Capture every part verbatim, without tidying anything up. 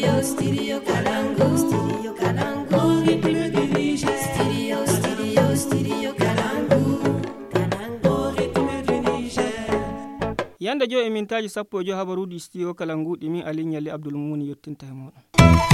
Studio, studio Kalangu, studio Kalangu, ritme du Niger. Studio, studio, studio Kalangu, Kalangu, ritme du Niger. Yanda jo emintaji sappo jo habaruudi studio Kalangu dimi Ali Nyali Abdul Muni yottinta e modon.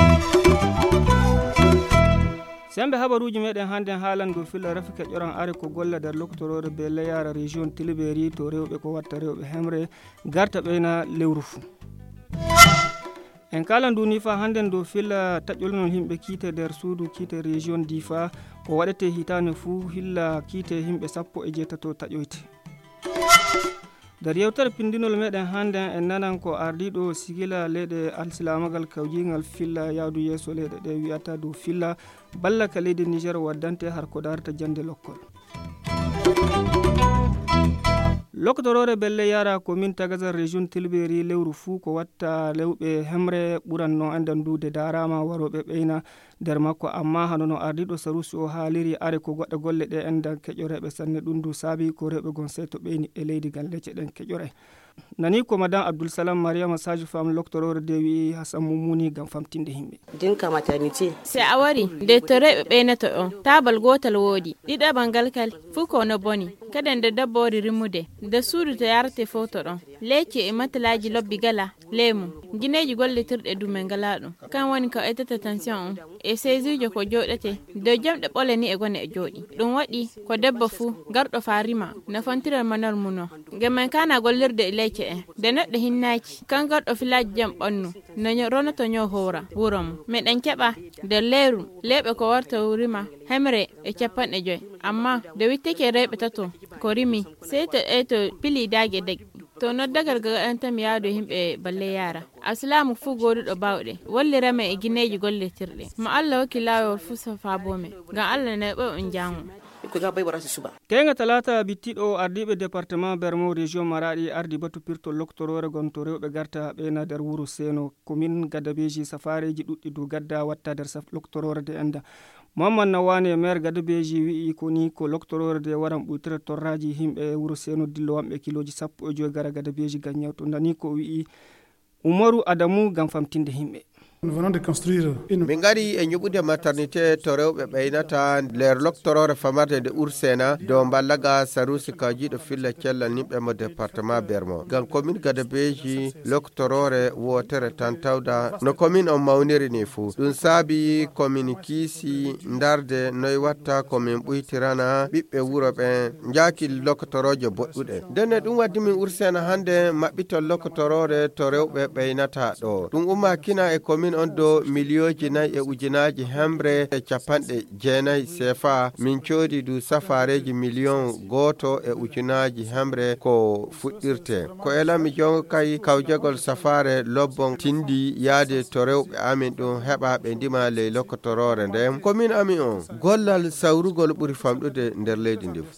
Sembe habaruuji meɗen hande haalan dow filla rafika ƴoran are ko golla nder loktorore be leyara région Tiliberi to rewɓe ko watta rewɓe hemre garta ɓeyna lewru fuu. En kalan duni fa hande dow filla taƴolnol himɓe kiite nder suudu kiite région Difa ko waɗete hitane fuu hilla kiite himɓe sappo e jeetato taƴoyte. nder yewtere pindinol meɗen hande en nanan ko ardiɗo sigila leyɗe alsilamagal kawjingal filla yawdu yeeso leyɗe ɗe wiyata dow filla balla ka leydi Niger waddante har ko darata jande lokkol. Loktorore belle yara commune Tagazar région Tilberi lewru fuu ko watta lewɓe hemre ɓuranno andan duude darama waroɓe ɓeyna nder makko amma hanono ardiɗo sarusi o haaliri are ko goɗɗe golle ɗe endan keƴoreɓe sanne ɗum du saabi ko rewɓe gon seyto ɓeyni e leydi gal lecce ɗen keƴore. nani ko madame Abdoul Salam Mariama sage femme loktorore de wi Hassan Mumuni gam famtinde himɓe. Dinka maternité. Se a wari nde to rewɓe ɓeynato on tabal gotal woodi ɗiɗaɓal ngal kal fuu ko no boni kada nde dabbori rimude nde suudu to yarate foto ɗon leecce e matalaji lobbi gala lemu guineji gollitirɗe dume ngala ɗum kan woni ko etata tension on e saisijo ko joɗete dow jamɗe ɓole ni e gone e jooɗi ɗum waɗi ko debbo fuu garɗo farima no fontiral manal muno gemen kana gollirde e leecce en nde neɗɗo hinnaki kan garɗo filaji jam ɓannu no ronoto ño howra wuro mum meɗen keɓa nder leeru leeɓe ko warta rima hemre e capanɗe joyi amma nde witteke rewɓe tato ko rimi sey to e to pili dage deg to noddagal gaɗantami yaadu himɓe balle yara asilamu fuu goduɗo bawɗe wallirame e guineji gollitirɗe mo Allah hokki lawol fuu safabome ngam Allah neɓo on jango. Kenga talata bittiɗo ardiɓe département Bermo région Maradi ardi batu pirto loktorore gon to rewɓe garta ɓeyna nder wuro Seno commune Gadabeji safareji ɗuɗɗi du gadda watta nder loktorore de enda Mamman Nawane maire Gadabeji wi'i ko ni ko loktorore de waran ɓuytire torraji himɓe wuro Seno dillo wamɓe kiloji sappo e joyi gara Gadabeji gam ñawto ndani ko wi'i Umaru Adamu gam famtinde himɓe. min gari e ñuɓude maternité to rewɓe ɓeynata nder loktorore famarde nde ursena dow ballaga sarusi kajiɗo filla cellal nimɓe mo département Bermo gam commune Gadabeji loktorore wotere tan tawda no commune on mawniri ni fuu ɗum saabi commune kiisi darde noy watta komin ɓuytirana ɓiɓɓe wuro ɓen jaaki loktoroje boɗɗuɗe ndenne ɗum waddi min ursena hande maɓɓitol loktorore to rewɓe ɓeynata ɗo ɗum umma kina e commune on do milioji nayi e ujunaji hembre e capanɗe jeenayi sefa min coodi du safareji million goto e ujunaji hembre ko fuɗɗirte ko elami jongo kay kawjegol safare lobbon tindi yaade to rewɓe amin ɗum heɓa ɓe ndima ley lokkotorore nden commune amin on gollal sawrugol ɓuri famɗude nder leydi ndi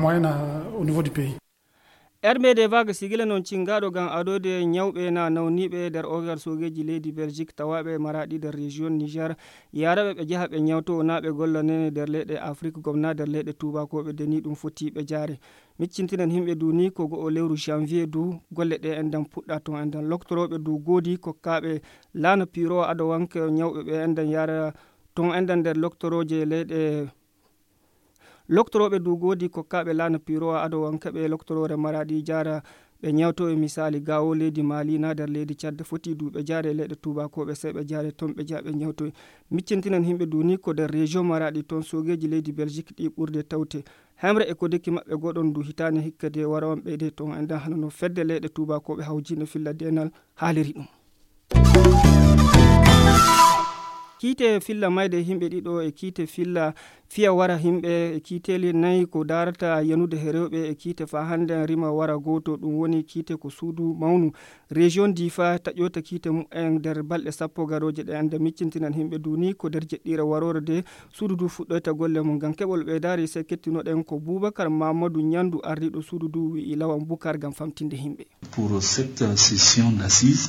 Ermede vague sigila non cingaɗo gam adode ñawɓe na nawniɓe nder ogal sogeji leydi Belgique tawaɓe maraɗi nder région Niger yaraɓe ɓe jaaha ɓe ñawto naɓe golla nene nder leyɗe Afrique gom na nder leyɗe tubakoɓe deni ɗum foti ɓe jaare miccintinen himɓe du ni ko go o lewru janvier du golle ɗe endan puɗɗa ton endan loktoroɓe du goodi kokkaɓe lana piro aɗo wanke ñawɓe ɓe endan yara ton endan nder loktoroje leyɗe loktoroɓe du goodi kokkaɓe lana piro ado wankaɓe loktorore maradi jara ɓe ñawto e misali gawo leydi Mali na nder leydi Tchad foti du ɓe jaare leyɗe tubakoɓe sey ɓe jaare ton ɓe jaa ɓe ñawto miccintinen himɓe du ni ko nder région maradi ton sogeji leydi Belgique ɗi ɓurde tawte hemre e ko dekki maɓɓe goɗon du hitane hikkade wara on ɓeyde ton enda hanano fedde leyɗe tubakoɓe hawjino filla denal haaliri ɗum. Kiite filla mayde himɓe ɗiɗo e kiite filla fiya wara himɓe e kiiteli nayi ko darata yanude he rewɓe e kiite fa hande rima wara goto ɗum woni kiite ko suudu mawnu région Difa taƴota kiite mumen nder balɗe sappo garoje ɗe anda miccintinan himɓe duni ko nder jeɗɗira warore de suudu du fuɗɗoyta golle mum gam keɓol ɓe daari se kettinoɗen ko Boubacar Mamadou Ñandu ardiɗo suudu du wi'i Lawan Bukar gam famtinde himɓe. Pour cette session d'assises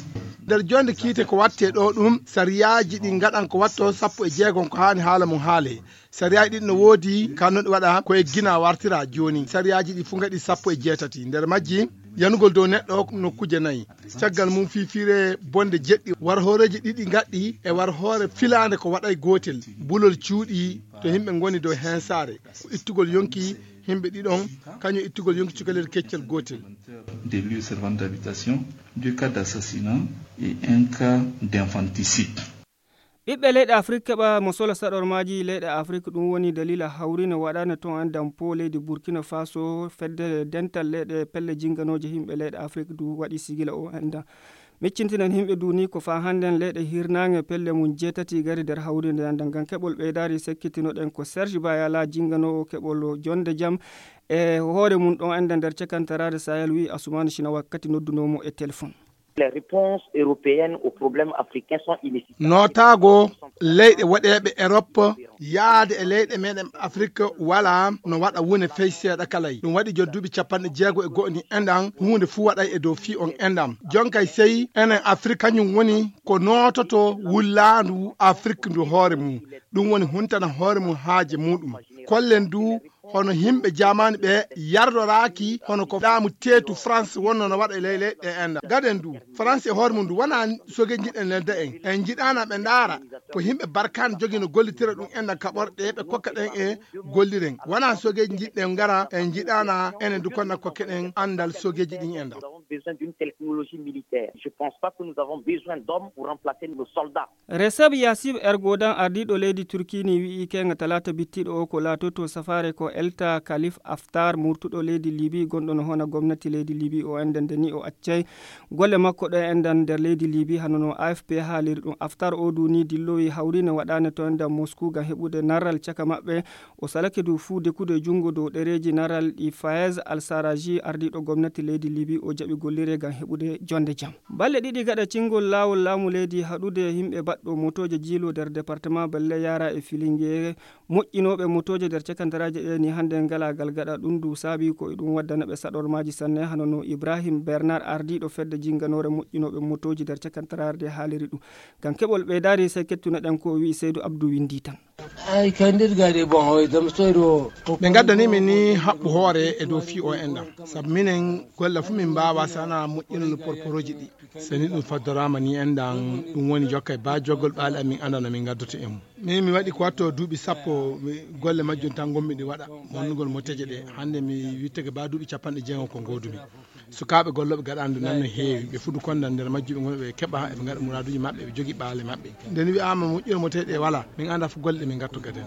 nder jonde kiite ko watte ɗo ɗum sariyaji ɗi gaɗan ko watto sappo e jeegon ko hani haala mum haale sariyaji ɗin no woodi kanno ɗi waɗa koye gina wartira joni sariyaji ɗi fu gaɗi sappo e jeetati nder majji yanugol dow neɗɗo nokkuje nayyi caggal mum fifire bonde jeɗɗi war hooreji ɗiɗi gaɗɗi e war hoore filande ko waɗay gotel bulol cuuɗi to yimɓe goni dow hen saare ittugol yonki himɓe ɗiɗon kañum ittugol yonki cukalel keccel gotel des lieux servant d'habitation deux cas d'assassinat et un cas d'infanticide. ɓiɓɓe leyɗe afrique keɓa mo sola saɗor maji leyɗe afrique ɗum woni dalila hawrino waɗano ton an dampo leydi burkina faso fedde dental leyɗe pelle jinganoje himɓe leyɗe afrique du waɗi sigila o anda miccintinan himɓe duni ko fa hannden leyɗe hirnage pelle mum jeetati gari nder hawrinde anda ngam keɓol ɓeydari sekkitinoɗen ko serge bayala jinganowo keɓol jonde jaam e hoore mum ɗon anda nder cakantarade sahel wi asumani sina wakkati noddunomo e téléphone. Les réponses européennes aux problèmes africains sont inefficaces. Notago leyɗe waɗeɓe Europe yaade e leyɗe meɗen Afrique wala no waɗa wone fey seeɗa kalay ɗum waɗi jodduɓi capanɗe jeego e go'o ni enɗam hunde fuu waɗay e dow fi on enɗam jonkay sey enen Afrique kañum woni ko nototo wullandu Afrique ndu hoore mum ɗum woni huntana hoore mum haaje muɗum kollen du hono himɓe jamani ɓe yardoraki hono ko ɗamu teetu France wonno no waɗa ley leyɗe enɗam gaden du France e hoore mum du wona sogue jiɗɗen lelda en en jiɗana ɓe ndaara ko himɓe barkane jogui no gollitira ɗum enɗam kaɓorɗe ɓe kokka ɗen e golliren wona sogueji jiɗɗen gara en jiɗana enen du konna kokke ɗen andal sogueji ɗin enɗam. Besoin d'une technologie militaire. Je pense pas que nous avons besoin d'hommes pour remplacer nos soldats. Recep Tayyip Erdogan ardiɗo leydi Turkini wi'i kenga talata bittiɗo o ko latoto safare ko elta Khalif Haftar murtuɗo leydi Libi gonɗo no hona gomnati leydi Libi o enden deni o accay golle makko ɗo endan nder leydi Libi hanono A F P haaliri ɗum Haftar o duni dillowi hawrine waɗane to enda Moscou gam heɓude narral caka maɓɓe o salake du fu dekude jungo dow ɗereji narral ɗi Fayez al-Sarraj ardiɗo gomnati leydi Libi o jaɓi gollire gam heɓude jonde jam balle ɗiɗi gaɗa cingol lawol laamu leydi haɗude himɓe baɗɗo motoje jiilo nder département balle yara e filingue moƴƴinoɓe motoje nder cakantaraje ɗe ni hande ngalagal gaɗa ɗum du saabi ko ɗum waddana ɓe saɗor maji sanne hanono Ibrahim Bernard ardiɗo fedde jinganore moƴƴinoɓe motoji nder cakantararde haaliri ɗum gam keɓol ɓeydari sey kettunoɗen ko wi Seydou Abdou windi tan ay kandirgade bon hoy dam soyro ɓe gaddanimi ni haɓɓu hoore e dow fi o enɗam saabu minen golla fu min mbawa sana moƴƴinol porporoji ɗi seni ɗum faddorama ni enɗam ɗum woni jokka e ba joggol ɓaali amin andano min gaddoto e mum min mi waɗi ko watto duuɓi sappo golle majjum tan gommi ɗi waɗa monnugol moteje ɗe hande mi wittake ba duuɓi capanɗe jeegom ko godumi sukaɓe golloɓe gaɗandu nan no heewi ɓe fuɗu kondan nder majjuɓe gonɓe ɓe keɓa eɓe gaɗa muraduji mabɓe ɓe jogui ɓaale mabɓe nden wiyama moƴƴino moteje ɗe wala min anda fo golle min gatto gaden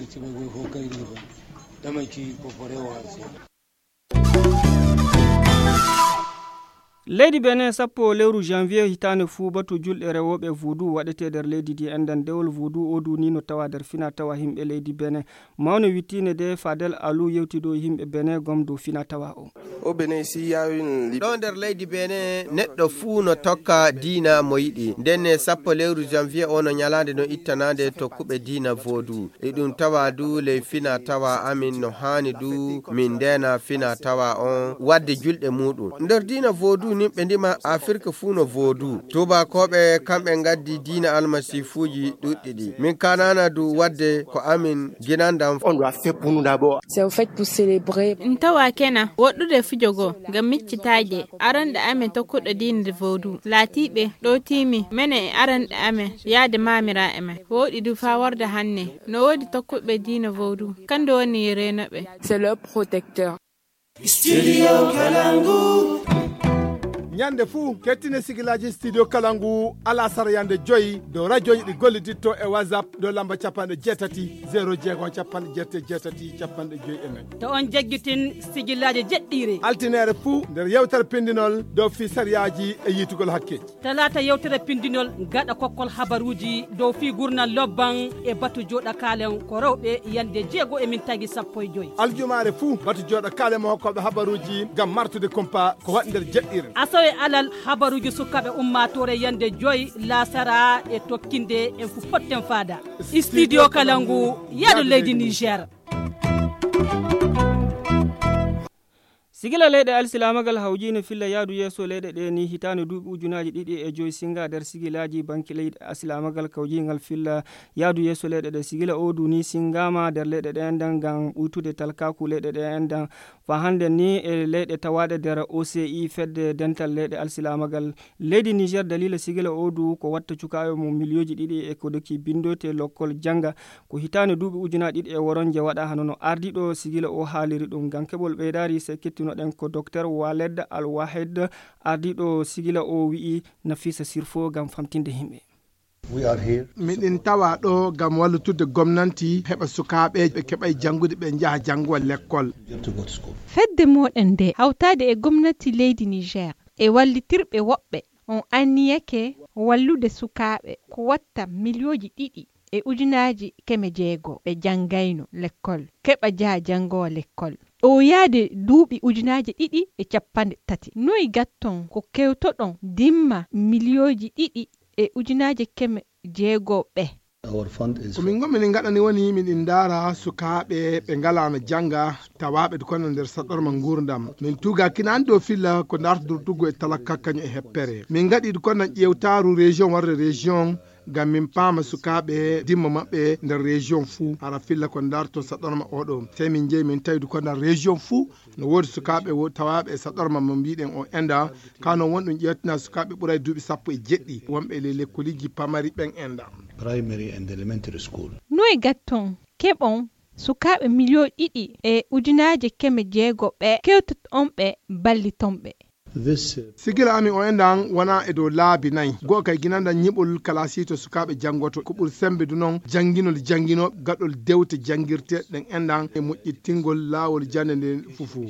leydi Benin sappo lewru janvier hitande fuu batu julɗe rewoɓe voudou waɗete nder leydi di endan dewol voudou o duni no tawa nder fina tawa himɓe leydi Benin mawno wittine de Fadel Alou yewtido himɓe Benin gom dow fina tawa o o Benin si yawin ɗo nder leydi Benin neɗɗo fuu no tokka diina mo yiɗi nden sappo lewru janvier o no nyalande no ittanade tokkuɓe diina voudou e ɗum tawa du ley fina tawa amin no hani du min ndena fina tawa on wadde julɗe muɗum nder diina voudou ni ɓe ndima Afrique fuu no voodou tubakoɓe kamɓe gaddi diina almasifuji ɗuɗɗi ɗi min kanana du wadde ko amin ginandam on doit faire pour nous d'abord c'est au fait pour célébrer ntawa kena woɗɗude fijogo ngam miccitaje aranɗe amen tokkuɗo diina voodou laatiɓe ɗo timi mene e aranɗe amen yaade mamira emen woɗi du fa warde hanne no woodi tokkuɓe diina voodou kande woni renoɓe c'est leur protecteur. Studio Kalangu. ñande fuu kettine sigilaji studio Kalangu ala sara yande joyi dow radio ɗi golliditto e whatsapp dow lamba capanɗe jeetati zéro jeegom capanɗe jeette jeetati capanɗe joyi e nayyi to on jagguitin sigillaji jeɗɗiri altinere fuu nder yewtere pindinol dow fi sariyaji e yitugol hakkeji talata yewtere pindinol gaɗa kokkol habaruji dow fi gurnal lobban e batu joɗa kalen ko rewɓe yande jeego e min tagui sappo e joyi aljumare fuu batu joɗa kalen mo hokkoɓe habaruji gam martude compa ko waɗi nder jeɗɗire asawe alal habaruji sukaɓe ummatore yande joyi lasara e tokkinde en fu potten fada studio Kalangu yaɗo leydi Niger. sigila leyɗe alsilamagal hawjino filla yaadu yeeso leyɗe ɗe ni hitande duuɓi ujunaji ɗiɗi e joyi singa nder sigilaji banki leydi alsilamagal kawjingal filla yaadu yeeso leyɗe ɗe sigila odu ni singama nder leyɗe ɗe endan ngam ɓuytude talkaku leyɗe ɗe endan fa hande ni e leyɗe tawaɗe nder O C I fedde dental leyɗe alsilamagal leydi Niger dalila sigila odu ko watta cukayo mo milioji ɗiɗi e ko doki bindote lokkol janga ko hitande duuɓi ujunaji ɗiɗi e woronje waɗa hanono ardiɗo sigila o haaliri ɗum ngam keɓol ɓeydari se kettinoɗen ko docteur Waled Al Wahid ardiɗo sigila o wi'i Nafisa Sirfo ngam famtinde himɓe. miɗin tawa ɗo gam wallutude gomnanti heɓa sukaɓe ɓe keɓay jangude ɓe jaaha janguwa l'école. fedde moɗen nde hawtade e gomnati leydi Niger e wallitirɓe woɓɓe on anniyake wallude sukaɓe ko watta milioji ɗiɗi e ujunaji keme jeego ɓe jangayno l'école keɓa jaaha jangowa l'école o yaade duuɓi ujunaji ɗiɗi e capanɗe tati noyi gatton ko kewtoɗon dimma milioji ɗiɗi e ujunaji keme jeego ɓe. komin gon min gaɗani woni miɗin daara sukaɓe ɓe ngalano janga tawaɓe kono nder saɗorma gurdam min tuga kina an ɗo filla ko dartudurtugo e talaka kañum e heppere min gaɗiɗo kono ƴewtaru région warde région gam min paama sukaɓe dimma mabɓe nder région fou hara filla ko darto saɗorma oɗo sey min jeeyi min tawidi ko nder région fou no wodi sukaɓe tawaɓe saɗorma mo mbiɗen o enda kano wonɗum ƴewtina sukaɓe ɓuuray duuɓi sappo e jeɗɗi wonɓe le lekkoliji pamari ɓen enda primary and elementary school. noy gatton keɓon sukaɓe million ɗiɗi e ujunaje keme jeego ɓe kewtot on ɓe ballitonɓe. sigila ami o endan wona e dow laabi nayyi go'o kay ginanda ñiɓol kalasi to sukaɓe jangoto ko ɓuuri sembedu noon janginol jangino gaɗol dewte jangirte ɗen endan e moƴƴittingol laawol jande nde fufu.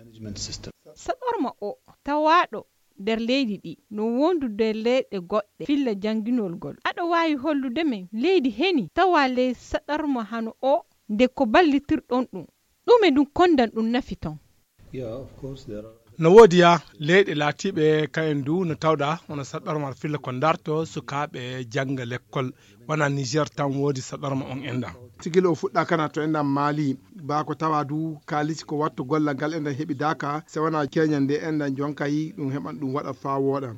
saɗorma o tawaɗo nder leydi ɗi no wondude leyɗe goɗɗe filla janginol ngol aɗa wawi hollude men leydi heni tawa ley saɗorma hano o nde ko ballitirɗon ɗum ɗume ɗum kondan ɗum nafi ton. no wodiya leyɗe laatiɓe kayen du no tawɗa hono saɗorma filla ko darto sukaɓe jangga l'école wona Niger tan woodi saɗorma on enda sigila o fuɗɗa kana to endan Mali bako tawa du kalisi ko watto gollal ngal endan heɓidaka se wona Kenya nde endan jonka yi ɗum heɓan ɗum waɗa fa woɗa.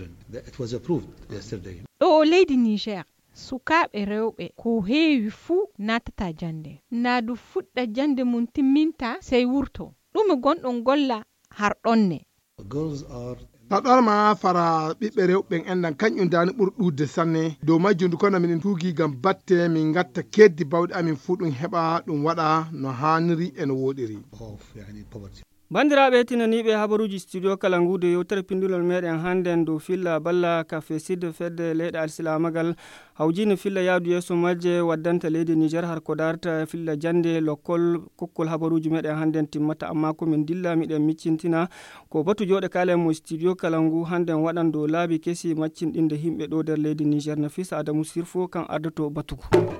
ɗo leydi Niger sukaɓe rewɓe ko heewi fuu natata jande na du fuɗɗa jande mum timminta sey wurto ɗume gonɗon golla harɗonne. saɗorma fara ɓiɓɓe rewɓe endan kañƴum dani ɓuuri ɗudde sanne dow majjundu kono minen tuugi gam batte min gatta keddi bawɗi amin fuu ɗum heɓa ɗum waɗa no hanniri e no woɗiri. bandiraɓe tinaniɓe habaruji studio kala ngude yewtere pindulol meɗen hannden dow filla balla café sud fedde leyɗe alsilamagal hawjino filla yaadu yeeso majje waddanta leydi Niger har ko darta filla jande lokkol kokkol habaruji meɗen hannden timmata amma komin dilla miɗen miccintina ko batu joɗe kalen mo studio kala ngu hannden waɗan dow laabi kesi maccinɗinde himɓe ɗo nder leydi Niger Nafisa Adamu Sirfo kan ardato batugo.